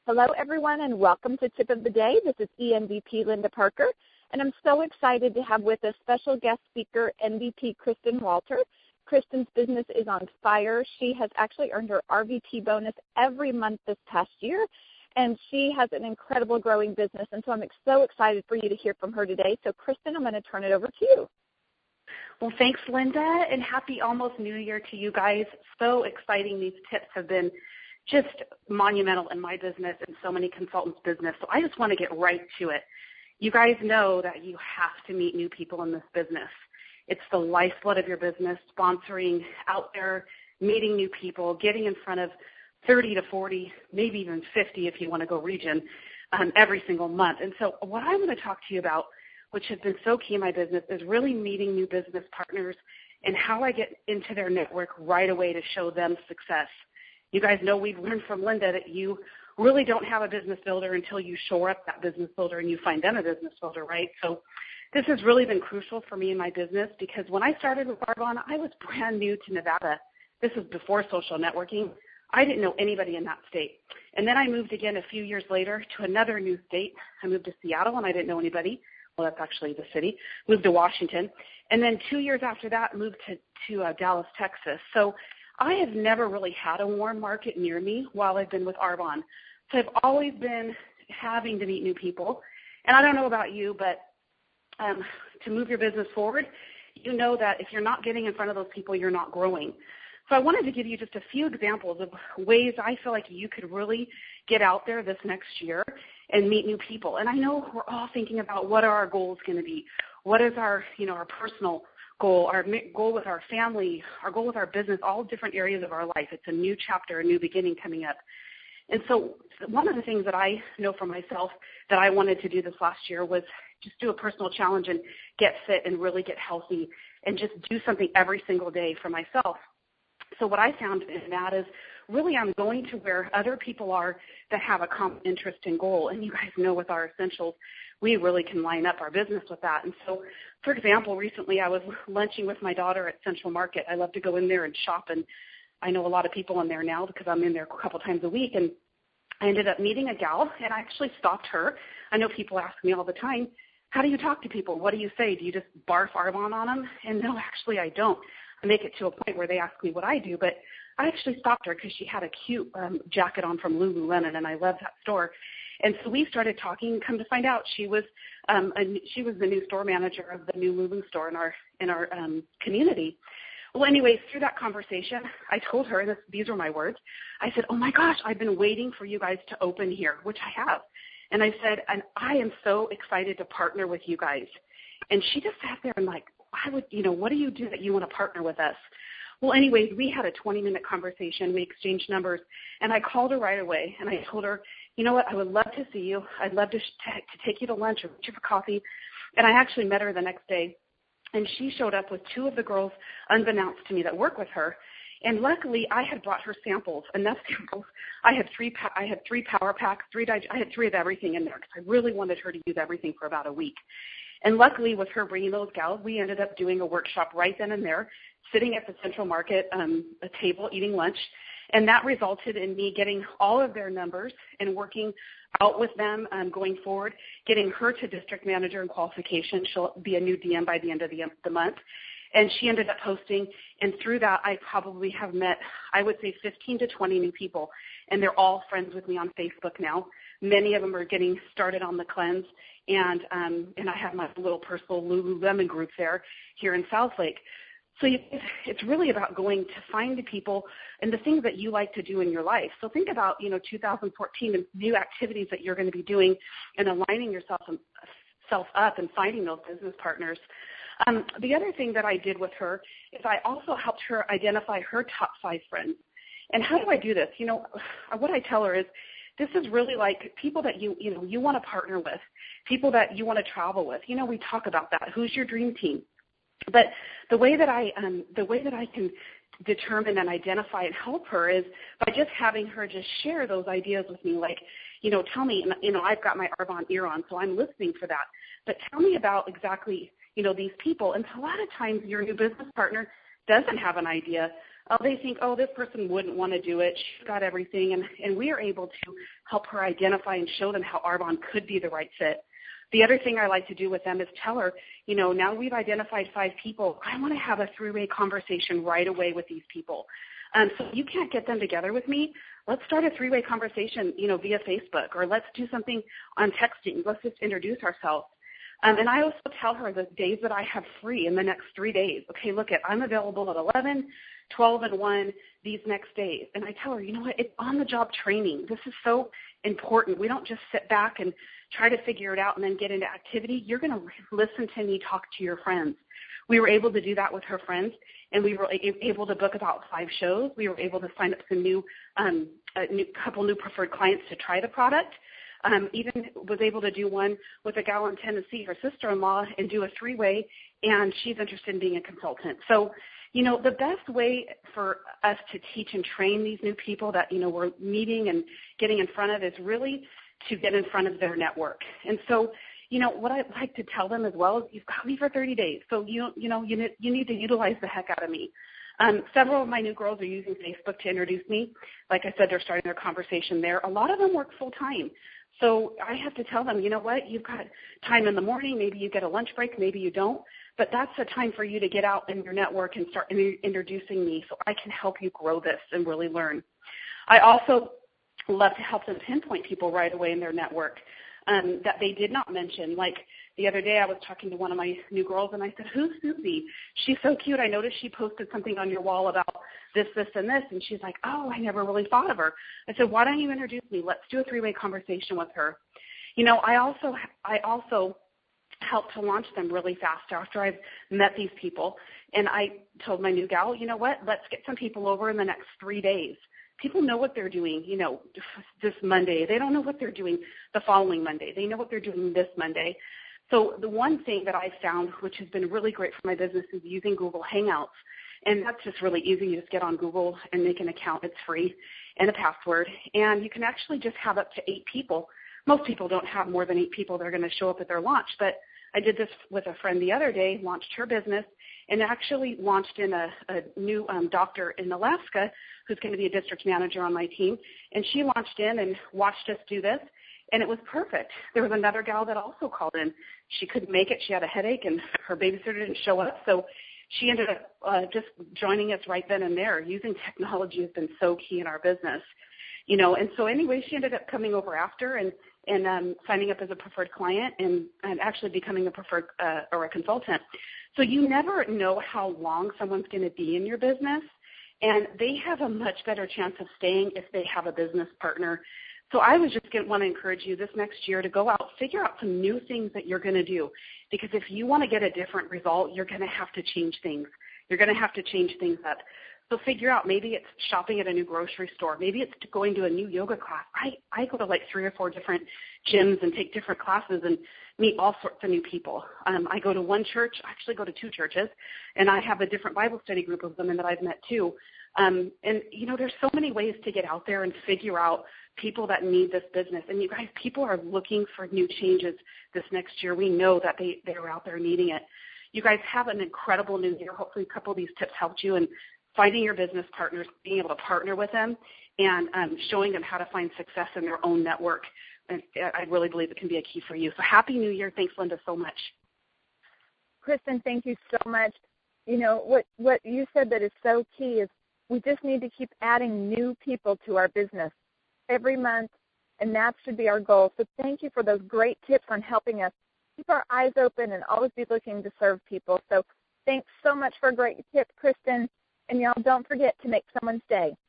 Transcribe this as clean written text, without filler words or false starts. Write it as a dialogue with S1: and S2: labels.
S1: Hello, everyone, and welcome to Tip of the Day. This is ENVP Linda Parker, and I'm so excited to have with us special guest speaker, MVP Kristen Walter. Kristen's business is on fire. She has actually earned her RVP bonus every month this past year, and she has an incredible growing business, and so I'm so excited for you to hear from her today. So, Kristen, I'm going to turn it over to you.
S2: Well, thanks, Linda, and happy almost New Year to you guys. So exciting. These tips have been just monumental in my business and so many consultants' business. So I just want to get right to it. You guys know that you have to meet new people in this business. It's the lifeblood of your business, sponsoring out there, meeting new people, getting in front of 30 to 40, maybe even 50 if you want to go region, every single month. And so what I'm going to talk to you about, which has been so key in my business, is really meeting new business partners and how I get into their network right away to show them success. You guys know we've learned from Linda that you really don't have a business builder until you shore up that business builder and you find them a business builder, right? So this has really been crucial for me in my business because when I started with Arbonne, I was brand new to Nevada. This was before social networking. I didn't know anybody in that state. And then I moved again a few years later to another new state. I moved to Seattle, and I didn't know anybody. Well, that's actually the city. Moved to Washington. And then 2 years after that, moved to Dallas, Texas. So I have never really had a warm market near me while I've been with Arbonne. So I've always been having to meet new people. And I don't know about you, but to move your business forward, you know that if you're not getting in front of those people, you're not growing. So I wanted to give you just a few examples of ways I feel like you could really get out there this next year and meet new people. And I know we're all thinking about what are our goals going to be. What is our personal goal, our goal with our family, our goal with our business, all different areas of our life. It's a new chapter, a new beginning coming up. And so one of the things that I know for myself that I wanted to do this last year was just do a personal challenge and get fit and really get healthy and just do something every single day for myself. So what I found in that is really I'm going to where other people are that have a common interest and goal. And you guys know with our essentials, we really can line up our business with that. And so, for example, recently I was lunching with my daughter at Central Market. I love to go in there and shop, and I know a lot of people in there now because I'm in there a couple times a week. And I ended up meeting a gal, and I actually stopped her. I know people ask me all the time, how do you talk to people? What do you say? Do you just barf Arbonne on them? And no, actually I don't. I make it to a point where they ask me what I do, but I actually stopped her because she had a cute jacket on from Lululemon, and I love that store. And so we started talking. Come to find out, she was the new store manager of the new Lulu store in our community. Well, anyways, through that conversation, I told her, and these were my words. I said, "Oh my gosh, I've been waiting for you guys to open here," which I have. And I said, "And I am so excited to partner with you guys." And she just sat there and like, what do you do that you want to partner with us? Well, anyways, we had a 20-minute conversation. We exchanged numbers, and I called her right away, and I told her, you know what, I would love to see you. I'd love to take you to lunch or meet you for coffee. And I actually met her the next day, and she showed up with two of the girls, unbeknownst to me, that work with her. And luckily, I had brought her samples, enough samples. I had three power packs, I had three of everything in there because I really wanted her to use everything for about a week. And luckily, with her bringing those gals, we ended up doing a workshop right then and there, sitting at the Central Market a table, eating lunch. And that resulted in me getting all of their numbers and working out with them going forward, getting her to district manager and qualification. She'll be a new DM by the end of the month. And she ended up posting, and through that, I probably have met, I would say, 15 to 20 new people, and they're all friends with me on Facebook now. Many of them are getting started on the cleanse, and I have my little personal Lululemon group there here in Southlake. So it's really about going to find the people and the things that you like to do in your life. So think about, 2014 and new activities that you're going to be doing and aligning yourself up and finding those business partners. The other thing that I did with her is I also helped her identify her top 5 friends. And how do I do this? What I tell her is this is really like people that you want to partner with, people that you want to travel with. We talk about that. Who's your dream team? But the way that I can determine and identify and help her is by just having her just share those ideas with me, like, tell me, I've got my Arbonne ear on, so I'm listening for that. But tell me about exactly, these people. And a lot of times your new business partner doesn't have an idea they think, this person wouldn't want to do it. She's got everything. And we are able to help her identify and show them how Arbonne could be the right fit. The other thing I like to do with them is tell her, now we've identified 5 people. I want to have a 3-way conversation right away with these people. So you can't get them together with me. Let's start a 3-way conversation, via Facebook, or let's do something on texting. Let's just introduce ourselves. And I also tell her the days that I have free in the next 3 days. Okay, look, I'm available at 11, 12, and 1 these next days. And I tell her, it's on-the-job training. This is so important. We don't just sit back and try to figure it out and then get into activity. You're going to listen to me talk to your friends. We were able to do that with her friends, and we were able to book about 5 shows. We were able to sign up some couple new preferred clients to try the product. Even was able to do one with a gal in Tennessee, her sister-in-law, and do a 3-way, and she's interested in being a consultant. So, the best way for us to teach and train these new people that, we're meeting and getting in front of is really to get in front of their network. And so, what I'd like to tell them as well is you've got me for 30 days, so you need to utilize the heck out of me. Several of my new girls are using Facebook to introduce me. Like I said, they're starting their conversation there. A lot of them work full-time. So I have to tell them, you've got time in the morning. Maybe you get a lunch break. Maybe you don't. But that's the time for you to get out in your network and start introducing me so I can help you grow this and really learn. I also love to help them pinpoint people right away in their network that they did not mention. Like the other day I was talking to one of my new girls, and I said, who's Susie? She's so cute. I noticed she posted something on your wall about this, this, and this. And she's like, I never really thought of her. I said, why don't you introduce me? Let's do a 3-way conversation with her. I also help to launch them really fast after I've met these people. And I told my new gal, let's get some people over in the next 3 days. People know what they're doing, this Monday. They don't know what they're doing the following Monday. They know what they're doing this Monday. So the one thing that I found, which has been really great for my business, is using Google Hangouts. And that's just really easy. You just get on Google and make an account. It's free and a password. And you can actually just have up to 8 people. Most people don't have more than 8 people that are going to show up at their launch. But I did this with a friend the other day, launched her business, and actually launched in a new doctor in Alaska who's going to be a district manager on my team. And she launched in and watched us do this, and it was perfect. There was another gal that also called in. She couldn't make it. She had a headache, and her babysitter didn't show up. So she ended up just joining us right then and there. Using technology has been so key in our business. And so anyway, she ended up coming over after and signing up as a preferred client and actually becoming a preferred or a consultant. So you never know how long someone's going to be in your business, and they have a much better chance of staying if they have a business partner. So I was just want to encourage you this next year to go out, figure out some new things that you're going to do, because if you want to get a different result, you're going to have to change things. You're going to have to change things up. So figure out, maybe it's shopping at a new grocery store. Maybe it's going to a new yoga class. I go to like 3 or 4 different gyms and take different classes and meet all sorts of new people. I go to one church, I actually go to 2 churches, and I have a different Bible study group of women that I've met too. And, there's so many ways to get out there and figure out people that need this business. And you guys, people are looking for new changes this next year. We know that they're out there needing it. You guys have an incredible new year. Hopefully a couple of these tips helped you in finding your business partners, being able to partner with them, and showing them how to find success in their own network. And I really believe it can be a key for you. So happy New Year. Thanks, Linda, so much.
S1: Kristen, thank you so much. What you said that is so key is we just need to keep adding new people to our business every month, and that should be our goal. So thank you for those great tips on helping us keep our eyes open and always be looking to serve people. So thanks so much for a great tip, Kristen. And y'all, don't forget to make someone's day.